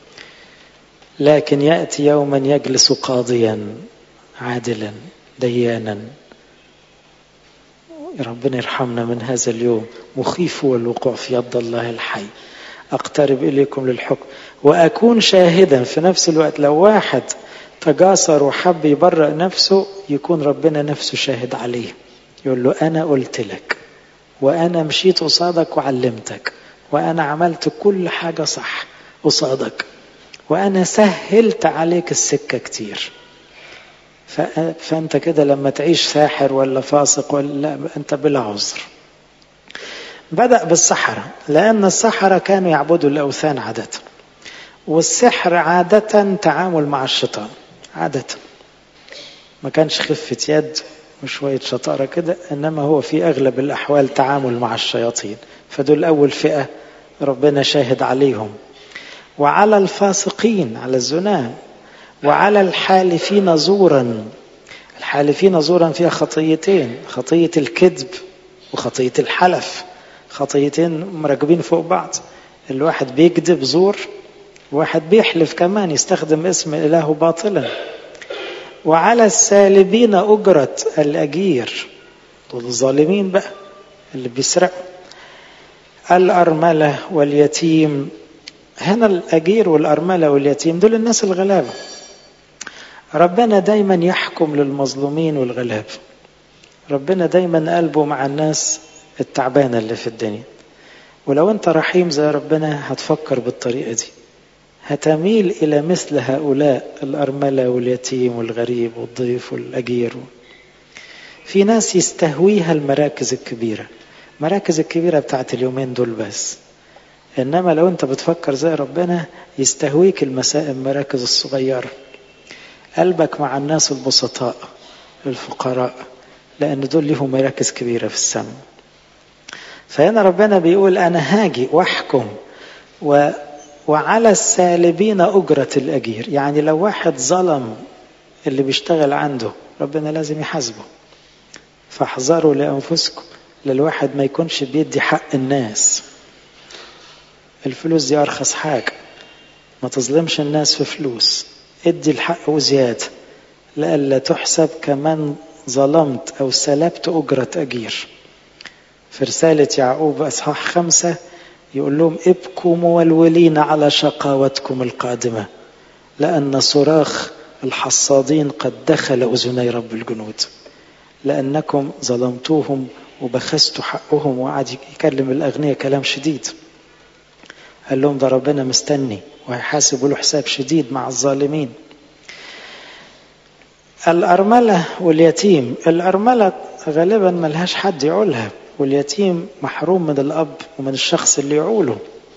لكن يأتي يوما يجلس قاضيا عادلا ديانا. ربنا يرحمنا من هذا اليوم. مخيف هو الوقوع في يد الله الحي. أقترب إليكم للحكم وأكون شاهدا. في نفس الوقت لو واحد تجاسر وحب يبرأ نفسه يكون ربنا نفسه شاهد عليه، يقول له أنا قلت لك وأنا مشيت قصادك وعلمتك وأنا عملت كل حاجة صح قصادك وأنا سهلت عليك السكة كتير. فأنت كده لما تعيش ساحر ولا فاسق ولا أنت بلا عذر. بدأ بالسحرة لأن السحرة كانوا يعبدوا الأوثان عادة، والسحر عادة تعامل مع الشيطان عادة، ما كانش خفة يد وشوية شطارة كده، إنما هو في أغلب الأحوال تعامل مع الشياطين. فدول أول فئة ربنا شاهد عليهم. وعلى الفاسقين على الزنا وعلى الحالفين زورا. الحالفين زورا فيها خطيتين، خطية الكذب وخطية الحلف، خطيتين مركبين فوق بعض. الواحد بيكذب زور، واحد بيحلف كمان يستخدم اسم إله باطلا. وعلى السالبين أجرة الأجير، دول الظالمين بقى اللي بيسرقوا. الأرملة واليتيم. هنا الأجير والأرملة واليتيم دول الناس الغلابة. ربنا دايما يحكم للمظلومين والغلاب. ربنا دايما قلبه مع الناس التعبانة اللي في الدنيا. ولو انت رحيم زي ربنا هتفكر بالطريقة دي، هتميل إلى مثل هؤلاء الأرملة واليتيم والغريب والضيف والأجير. في ناس يستهويها المراكز الكبيرة، مراكز الكبيرة بتاعت اليومين دول بس. إنما لو أنت بتفكر زي ربنا يستهويك المراكز الصغيرة، قلبك مع الناس البسطاء الفقراء، لأن دول لهم مراكز كبيرة في السماء. فهنا ربنا بيقول أنا هاجي وأحكم وعلى السالبين أجرة الأجير. يعني لو واحد ظلم اللي بيشتغل عنده ربنا لازم يحاسبه. فاحذروا لأنفسكم، للواحد ما يكونش بيدي حق الناس. الفلوس دي أرخص حاجة، ما تظلمش الناس في فلوس، ادي الحق وزيادة لألا تحسب كمان ظلمت أو سلبت أجرة أجير. في رسالة يعقوب أصحاح 5 يقول لهم ابكوا مولولين على شقاوتكم القادمة، لأن صراخ الحصادين قد دخل أذني رب الجنود، لأنكم ظلمتوهم وبخستوا حقهم. وقعد يكلم الأغنياء كلام شديد، قال لهم ده ربنا مستني وهيحاسب له حساب شديد مع الظالمين. الأرملة واليتيم، الأرملة غالبا ملهاش حد يعولها، واليتيم محروم من الأب ومن الشخص اللي يعوله.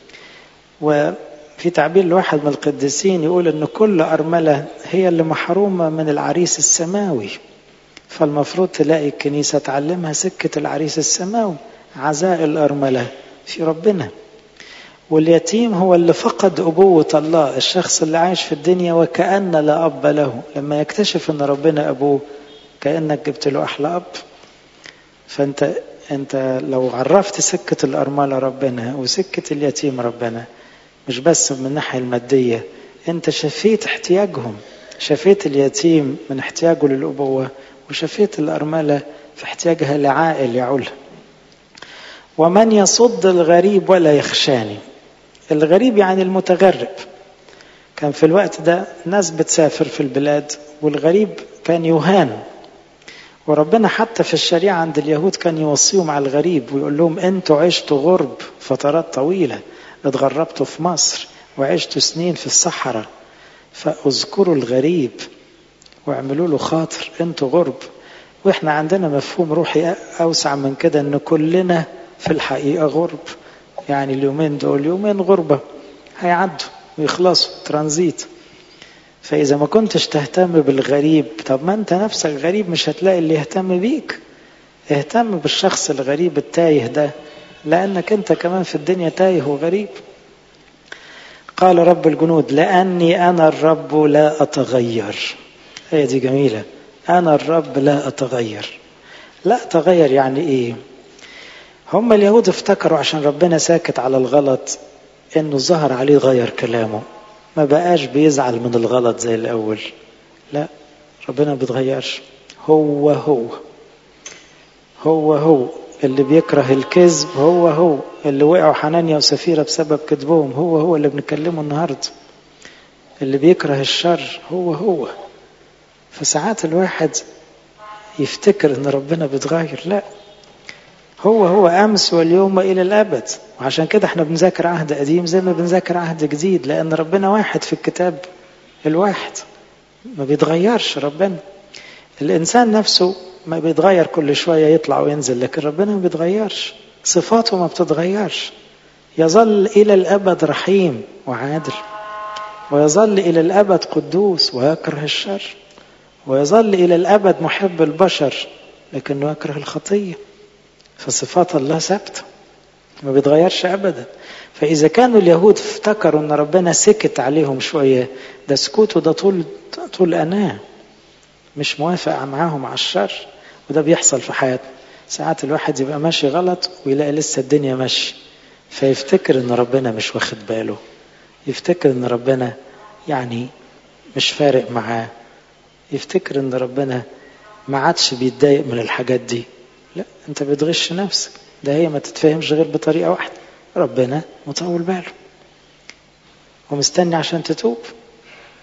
وفي تعبير لواحد من القديسين يقول أن كل أرملة هي اللي محرومة من العريس السماوي. فالمفروض تلاقي الكنيسة تعلمها سكة العريس السماوي، عزاء الأرملة في ربنا. واليتيم هو اللي فقد أبوة الله، الشخص اللي عايش في الدنيا وكأن لا أب له، لما يكتشف أن ربنا أبوه كأنك جبت له أحلى أب. فأنت لو عرفت سكة الأرملة ربنا وسكة اليتيم ربنا، مش بس من الناحية المادية، أنت شفيت احتياجهم، شفيت اليتيم من احتياجه للأبوة، وشفيت الأرملة في احتياجها لعائل يعول. ومن يصد الغريب ولا يخشاني. الغريب يعني المتغرب. كان في الوقت ده ناس بتسافر في البلاد، والغريب كان يهان. وربنا حتى في الشريعة عند اليهود كان يوصيهم على الغريب ويقول لهم انتوا عشتوا غرب فترات طويلة، اتغربتوا في مصر وعشتوا سنين في الصحراء، فاذكروا الغريب واعملوا له خاطر، انتوا غرب. واحنا عندنا مفهوم روحي اوسع من كده، ان كلنا في الحقيقة غرب. يعني اليومين دول يومين غربة هيعدوا ويخلصوا ترانزيت. فإذا ما كنتش تهتم بالغريب، طب ما أنت نفسك غريب، مش هتلاقي اللي يهتم بيك. اهتم بالشخص الغريب التايه ده، لأنك أنت كمان في الدنيا تايه وغريب. قال رب الجنود لأني أنا الرب لا أتغير. هي دي جميلة، أنا الرب لا أتغير. لا أتغير يعني إيه؟ هم اليهود افتكروا عشان ربنا ساكت على الغلط إنه ظهر عليه غير كلامه، ما بقاش بيزعل من الغلط زي الأول. لا، ربنا بيتغيرش، هو اللي بيكره الكذب، هو اللي وقعوا حنانيا وسفيرة بسبب كذبهم، هو اللي بنكلمه النهاردة. اللي بيكره الشر هو. فساعات الواحد يفتكر ان ربنا بيتغير، لا، هو أمس واليوم إلى الأبد. وعشان كده احنا بنذاكر عهد قديم زي ما بنذاكر عهد جديد، لأن ربنا واحد في الكتاب الواحد، ما بيتغيرش ربنا. الإنسان نفسه ما بيتغير، كل شوية يطلع وينزل، لكن ربنا ما بيتغيرش، صفاته ما بتتغيرش. يظل إلى الأبد رحيم وعادل، ويظل إلى الأبد قدوس ويكره الشر، ويظل إلى الأبد محب البشر لكنه يكره الخطية. فصفات الله ثابتة ما بيتغيرش أبدا. فإذا كانوا اليهود افتكروا أن ربنا سكت عليهم شوية، ده سكوته ده طول أناه، مش موافق معاهم على الشر. وده بيحصل في حياتنا ساعات. الواحد يبقى ماشي غلط ويلاقي لسه الدنيا ماشي، فيفتكر أن ربنا مش واخد باله، يفتكر أن ربنا يعني مش فارق معاه، يفتكر أن ربنا ما عادش بيتضايق من الحاجات دي. لا، أنت بتغش نفسك. ده هي ما تتفهمش غير بطريقة واحدة، ربنا مطول باله ومستني عشان تتوب.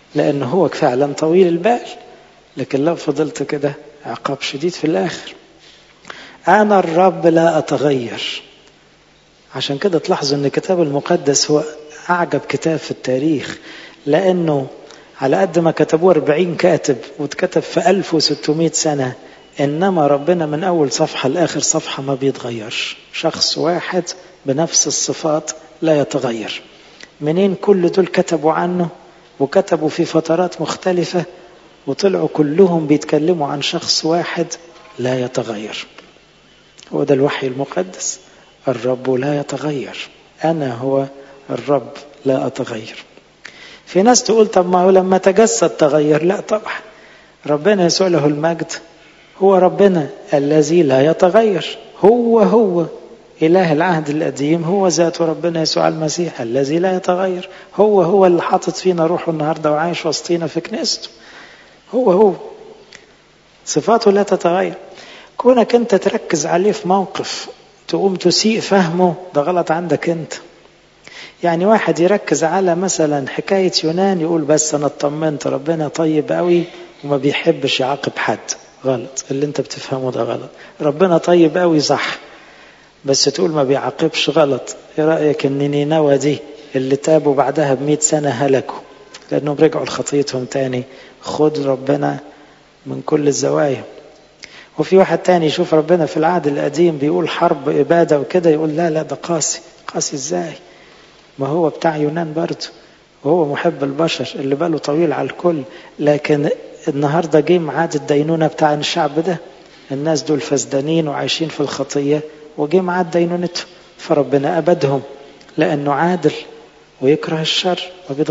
لأنه هو فعلا طويل البال، لكن لو فضلت كده عقاب شديد في الآخر. أنا الرب لا أتغير. عشان كده تلاحظوا أن الكتاب المقدس هو أعجب كتاب في التاريخ، لأنه على قد ما كتبوه 40 كاتب واتكتب في 1600 سنة، إنما ربنا من أول صفحة لآخر صفحة ما بيتغيرش، شخص واحد بنفس الصفات لا يتغير. منين كل دول كتبوا عنه وكتبوا في فترات مختلفة وطلعوا كلهم بيتكلموا عن شخص واحد لا يتغير؟ هو ده الوحي المقدس، الرب لا يتغير. أنا هو الرب لا أتغير. في ناس تقول طب ما هو لما تجسد تغير. لا طبعا، ربنا يسوع له المجد هو ربنا الذي لا يتغير، هو إله العهد القديم، هو ذاته ربنا يسوع المسيح الذي لا يتغير، هو اللي حاطط فينا روحه النهاردة وعايش وسطينا في كنيسته، هو صفاته لا تتغير. كونك انت تركز عليه في موقف تقوم تسيء فهمه، ده غلط عندك انت. يعني واحد يركز على مثلا حكاية يونان يقول بس انا اطمنت ربنا طيب قوي وما بيحبش يعاقب حد. غلط، اللي انت بتفهمه ده غلط. ربنا طيب قوي صح، بس تقول ما بيعاقبش، غلط. ايه رأيك ان نينوى دي اللي تابوا بعدها ب100 سنة هلكوا لانهم رجعوا لخطيتهم تاني؟ خد ربنا من كل الزوايا. وفي واحد تاني يشوف ربنا في العهد القديم بيقول حرب إبادة وكده، يقول لا ده قاسي. قاسي ازاي؟ ما هو بتاع يونان برضه، وهو محب البشر اللي باله طويل على الكل، لكن النهاردة جه ميعاد الدينونة بتاع الشعب ده. الناس دول فسدانين وعايشين في الخطية، وجه ميعاد دينونته، فربنا أبدهم لأنه عادل ويكره الشر،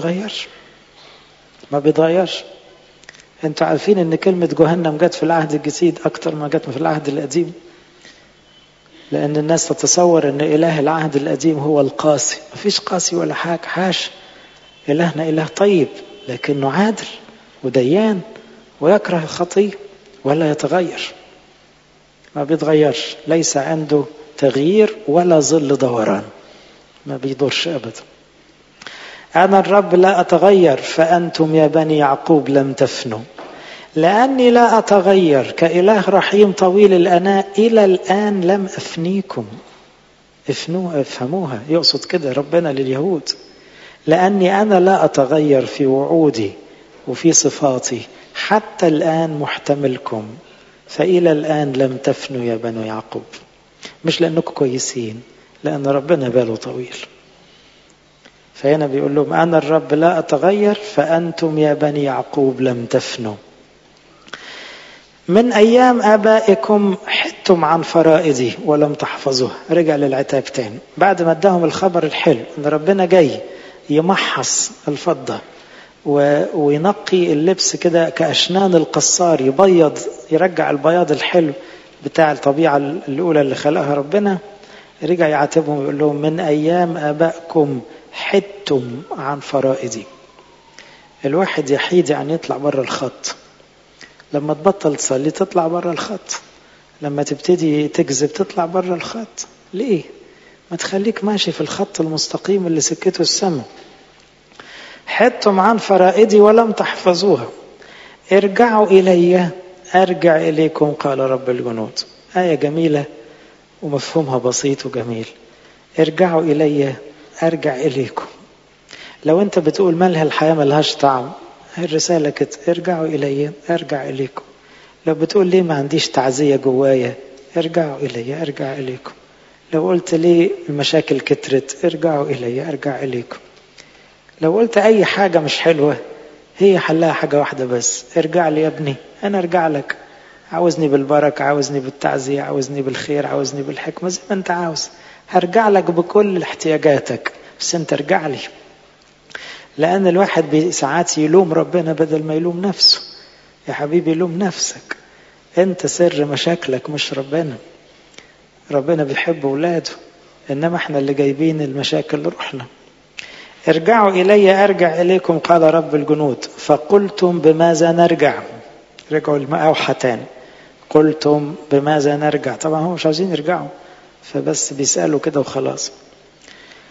ما بيتغيرش. انتوا عارفين ان كلمة جهنم جت في العهد الجديد اكتر ما جت في العهد القديم، لان الناس تتصور ان اله العهد القديم هو القاسي. مفيش قاسي ولا حاجة، حاش. الهنا اله طيب لكنه عادل وديان ويكره الخطية ولا يتغير، ما بيتغيرش، ليس عنده تغيير ولا ظل دوران، ما بيدورش ابدا. أنا الرب لا أتغير فأنتم يا بني يعقوب لم تفنوا، لأني لا أتغير كإله رحيم طويل الأناة إلى الآن لم أفنيكم. افهموها، يقصد كده ربنا لليهود، لأني أنا لا أتغير في وعودي وفي صفاتي، حتى الآن محتملكم، فإلى الآن لم تفنوا يا بني يعقوب. مش لأنكم كويسين، لأن ربنا باله طويل. فهنا بيقول لهم أنا الرب لا أتغير فأنتم يا بني يعقوب لم تفنوا. من أيام آبائكم حدتم عن فرائدي ولم تحفظوها. رجع للعتاب تاني بعد ما اداهم الخبر الحلو أن ربنا جاي يمحص الفضة وينقي اللبس كده كأشنان القصار، يبيض، يرجع البياض الحلو بتاع الطبيعة الأولى اللي خلقها ربنا. رجع يعاتبهم ويقول لهم من أيام آبائكم حدتم عن فرائدي. الواحد يحيد يعني يطلع بره الخط. لما تبطل تصلي تطلع بره الخط، لما تبتدي تكذب تطلع بره الخط. ليه؟ ما تخليك ماشي في الخط المستقيم اللي سكته السماء. حدتم عن فرائدي ولم تحفظوها، ارجعوا إلي أرجع إليكم قال رب الجنود. آية جميلة ومفهومها بسيط وجميل. ارجعوا إلي أرجع إليكم. لو أنت بتقول مالها الحياة ملهاش طعم، الرسالة كده ارجعوا إلي أرجع إليكم. لو بتقول ليه ما عنديش تعزية جوايا، ارجعوا إلي أرجع إليكم. لو قلت ليه المشاكل كترت، ارجعوا إلي أرجع إليكم. لو قلت أي حاجة مش حلوة، هي حلها حاجة واحدة بس، ارجع لي يا ابني أنا ارجع لك. عاوزني بالبركة، عاوزني بالتعزية، عاوزني بالخير، عاوزني بالحكمة، زي ما انت عاوز. هرجع لك بكل احتياجاتك، بس انت ارجع لي. لأن الواحد ساعات يلوم ربنا بدل ما يلوم نفسه. يا حبيبي لوم نفسك، انت سر مشاكلك مش ربنا. ربنا بيحب ولاده، إنما احنا اللي جايبين المشاكل لروحنا. ارجعوا إلي أرجع إليكم قال رب الجنود. فقلتم بماذا نرجع؟ رجعوا المأوحة تاني. قلتم بماذا نرجع؟ طبعا هم مش عاوزين يرجعوا، فبس بيسألوا كده وخلاص.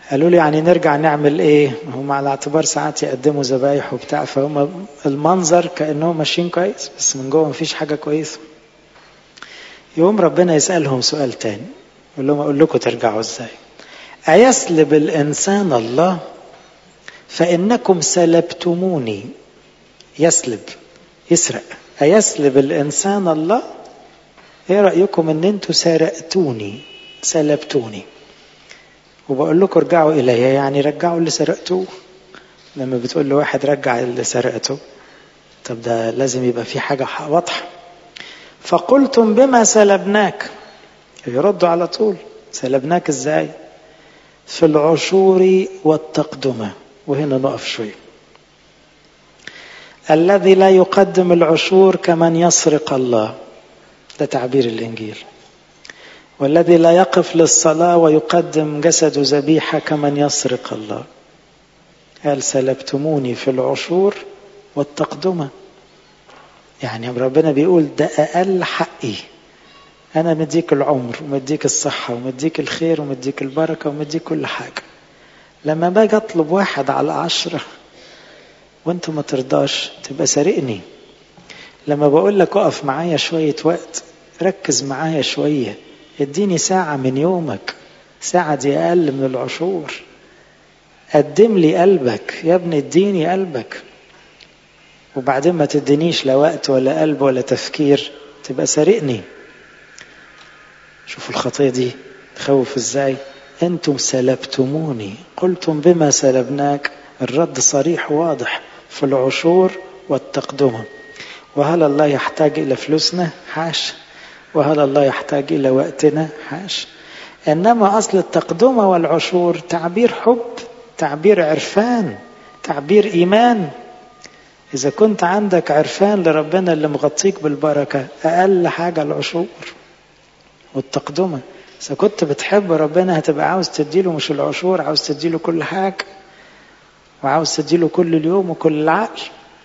قالوا لي يعني نرجع نعمل ايه؟ هم على اعتبار ساعات يقدموا ذبايح وبتاع، فهم المنظر كأنهم ماشيين كويس بس من جوه مفيش حاجة كويسة. يوم ربنا يسألهم سؤال تاني، يقول لهم اقول لكم ترجعوا ازاي؟ أيسلب الإنسان الله؟ فإنكم سلبتموني. يسلب، يسرق. أيسلب الإنسان الله؟ ايه رأيكم ان انتوا سرقتوني، سلبتوني؟ وبقول لكم ارجعوا إلي، يعني رجعوا اللي سرقتوه. لما بتقول لواحد رجع اللي سرقته، طب ده لازم يبقى في حاجة واضحة. فقلتم بما سلبناك، يردوا على طول سلبناك ازاي؟ في العشور والتقدمة. وهنا نقف شوي. الذي لا يقدم العشور كمن يسرق الله، ده تعبير الإنجيل. والذي لا يقف للصلاة ويقدم جسد ذبيحة كمن يسرق الله. قال سلبتموني في العشور والتقدمة، يعني ربنا بيقول ده أقل حقي. أنا مديك العمر ومديك الصحة ومديك الخير ومديك البركة ومديك كل حاجة. لما باجي أطلب 1 على 10 وانت ما ترضاش، تبقى سارقني. لما بقول لك اقف معايا شوية وقت، ركز معايا شوية، اديني ساعة من يومك، ساعة دي أقل من العشور. قدم لي قلبك يا ابني، اديني قلبك. وبعدين ما تدينيش لا وقت ولا قلب ولا تفكير، تبقى سارقني. شوفوا الخطية دي تخوف ازاي. انتم سلبتموني. قلتم بما سلبناك، الرد صريح واضح، في العشور والتقدمة. وهل الله يحتاج إلى فلوسنا؟ حاش. وهل الله يحتاج إلى وقتنا؟ حاش. إنما أصل التقدمة والعشور تعبير حب، تعبير عرفان، تعبير إيمان. إذا كنت عندك عرفان لربنا اللي مغطيك بالبركة، أقل حاجة العشور والتقدمة. إذا كنت بتحب ربنا هتبقى عاوز تديله مش العشور، عاوز تديله كل حاجة، وعاوز تديله كل اليوم وكل العقل.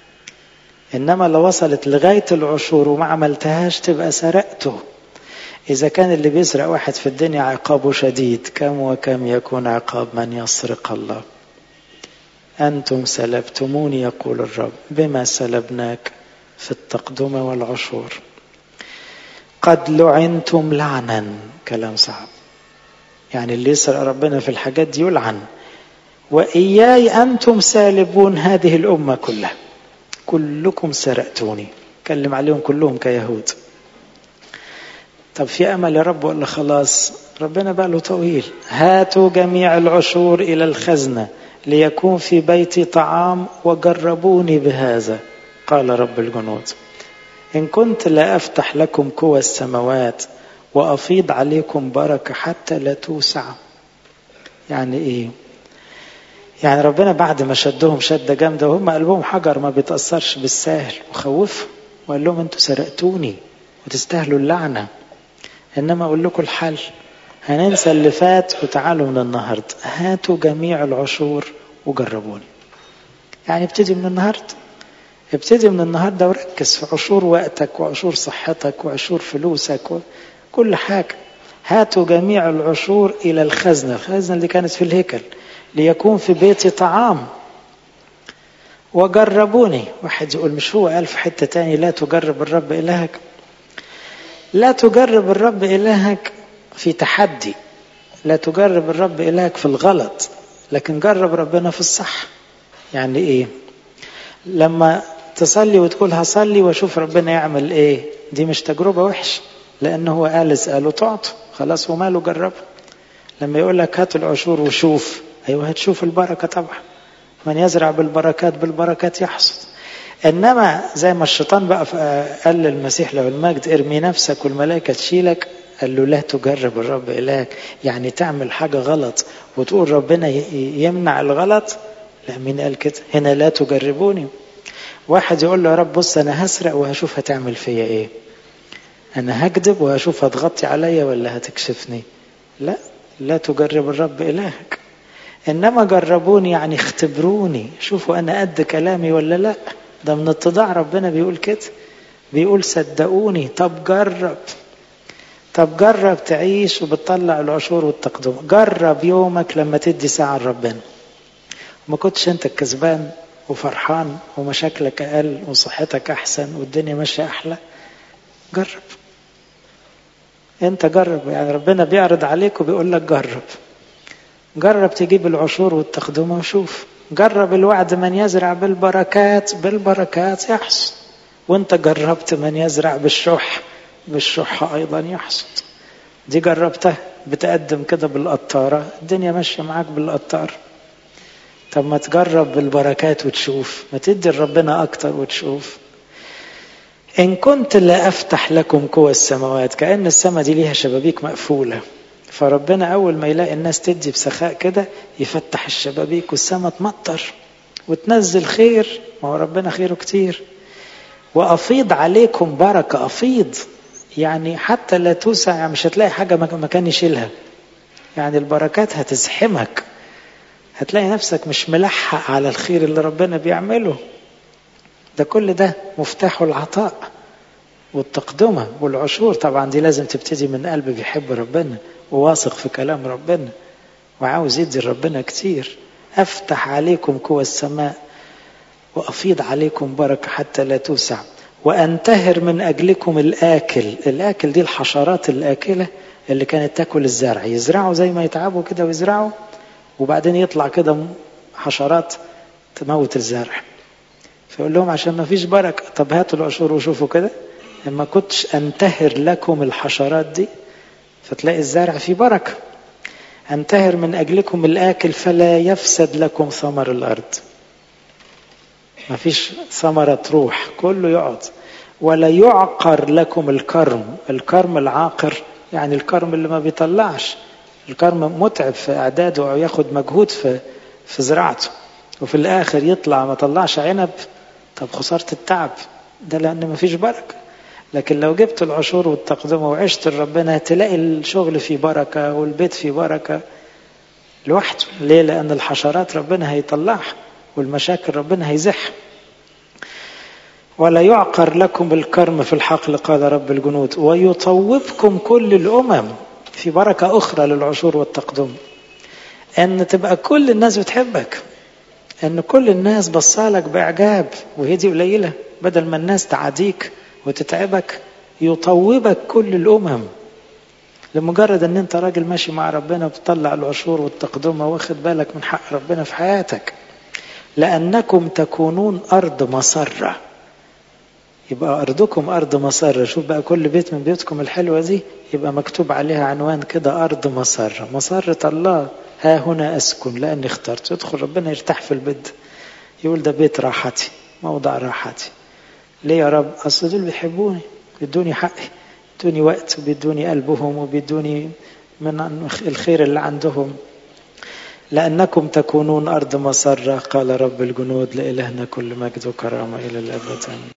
إنما لو وصلت لغاية العشور وما عملتهاش تبقى سرقته. إذا كان اللي بيسرق واحد في الدنيا عقابه شديد، كم وكم يكون عقاب من يسرق الله. أنتم سلبتموني يقول الرب، بما سلبناك في التقدمة والعشور. قد لعنتم لعنا. كلام صعب، يعني اللي يسرق ربنا في الحاجات دي يلعن. وإياي أنتم سالبون هذه الأمة كلها. كلكم سرقتوني. كلم عليهم كلهم كيهود. طب في أمل يا رب ولا خلاص؟ ربنا بقى له طويل. هاتوا جميع العشور إلى الخزنة ليكون في بيتي طعام، وجربوني بهذا قال رب الجنود. إن كنت لا أفتح لكم قوى السماوات وأفيض عليكم بركة حتى لا توسع. يعني إيه؟ يعني ربنا بعد ما شدهم شدة جامدة وهم قلبهم حجر ما بيتأثرش بالساهل، وخوفهم وقال لهم انتوا سرقتوني وتستاهلوا اللعنة. إنما أقول لكم الحل، هننسى اللي فات وتعالوا من النهاردة هاتوا جميع العشور وجربوني. يعني ابتدي من النهاردة، ابتدي من النهاردة وركز في عشور وقتك وعشور صحتك وعشور فلوسك وكل حاجة. هاتوا جميع العشور إلى الخزنة، الخزنة اللي كانت في الهيكل، ليكون في بيتي طعام وجربوني. واحد يقول مش هو قال في حتة تاني لا تجرب الرب إلهك؟ لا تجرب الرب إلهك في تحدي، لا تجرب الرب إلهك في الغلط، لكن جرب ربنا في الصح. يعني إيه؟ لما تصلي وتقول هصلي واشوف ربنا يعمل إيه، دي مش تجربة وحش، لأنه هو قال اسأله تعطوا، خلاص وماله جربه. لما يقول لك هات العشور وشوف، أيوة هتشوف البركة طبعا. من يزرع بالبركات بالبركات يحصد. إنما زي ما الشيطان بقى قال للمسيح له المجد ارمي نفسك والملائكة تشيلك، قال له لا تجرب الرب إلهك. يعني تعمل حاجة غلط وتقول ربنا يمنع الغلط؟ لا، مين قال كده؟ هنا لا تجربوني. واحد يقول له يا رب بص أنا هسرق وهشوف هتعمل فيا إيه، أنا هكذب وهشوف هتغطي عليا ولا هتكشفني. لا، لا تجرب الرب إلهك. إنما جربوني يعني اختبروني، شوفوا أنا قد كلامي ولا لا. ده من اتضاع ربنا بيقول كده، بيقول صدقوني. طب جرب، طب جرب تعيش وبتطلع العشور والتقدم. جرب يومك لما تدي ساعة لربنا، ما كنتش انت الكسبان وفرحان ومشاكلك اقل وصحتك احسن والدنيا ماشية احلى. جرب انت، جرب. يعني ربنا بيعرض عليك وبيقول لك جرب. جرب تجيب العشور والتقدمة وشوف. جرب الوعد من يزرع بالبركات بالبركات يحصد. وانت جربت من يزرع بالشح بالشح ايضا يحصد. دي جربتها، بتقدم كده بالقطارة الدنيا ماشية معاك بالقطار. طب ما تجرب بالبركات وتشوف، ما تدي لربنا اكتر وتشوف. إن كنت لا أفتح لكم قوى السماوات، كأن السماء دي ليها شبابيك مقفولة، فربنا أول ما يلاقي الناس تدي بسخاء كده يفتح الشبابيك والسماء تمطر وتنزل خير. ما هو ربنا خيره كتير. وأفيض عليكم بركة. أفيض يعني حتى لا توسع، يعني مش هتلاقي حاجة مكان يشيلها. يعني البركات هتزحمك، هتلاقي نفسك مش ملحق على الخير اللي ربنا بيعمله. ده كل ده مفتاح العطاء والتقدمة والعشور. طبعا دي لازم تبتدي من قلب بيحب ربنا وواثق في كلام ربنا وعاوز يدي ربنا كتير. أفتح عليكم قوى السماء وأفيض عليكم بركة حتى لا توسع، وأنتهر من أجلكم الآكل. الآكل دي الحشرات الآكلة اللي كانت تاكل الزرع. يزرعوا زي ما يتعبوا كده ويزرعوا، وبعدين يطلع كده حشرات تموت الزرع. فيقول لهم عشان ما فيش بركة، طب هاتوا العشور وشوفوا كده. لما كنتش أنتهر لكم الحشرات دي فتلاقي الزرع فيه بركة. أنتهر من أجلكم الآكل فلا يفسد لكم ثمر الأرض. ما فيش ثمرة تروح، كله يقعد. ولا يعقر لكم الكرم. الكرم العاقر يعني الكرم اللي ما بيطلعش. الكرم متعب في إعداده أو ياخد مجهود في زراعته، وفي الآخر يطلع ما طلعش عنب. طب خسارة التعب ده، لأن ما فيش بركة. لكن لو جبت العشور والتقدمة وعشت ربنا تلاقي الشغل فيه بركة والبيت فيه بركة لوحده. ليه؟ لأن الحشرات ربنا هيطلعها والمشاكل ربنا هيزحها. ولا يعقر لكم الكرم في الحقل قال رب الجنود ويطوبكم كل الأمم. في بركة أخرى للعشور والتقدم، أن تبقى كل الناس بتحبك، أن كل الناس بصالك بإعجاب، وهي دي قليلة. بدل ما الناس تعاديك وتتعبك يطوبك كل الأمم، لمجرد أن أنت راجل ماشي مع ربنا بتطلع العشور والتقدمة واخد بالك من حق ربنا في حياتك. لأنكم تكونون أرض مسرة. يبقى أرضكم أرض مسرة. شوف بقى كل بيت من بيوتكم الحلوة دي يبقى مكتوب عليها عنوان كده أرض مسرة. مسرة الله ها هنا أسكن لأني اخترت. يدخل ربنا يرتاح في البيت، يقول ده بيت راحتي، موضع راحتي. ليه يا رب؟ أصل دول بيحبوني، بيدوني حقي، بيدوني وقت، وبيدوني قلبهم، وبيدوني من الخير اللي عندهم. لأنكم تكونون أرض مسرة قال رب الجنود لإلهنا كل مجد وكرامة إلى الأبد.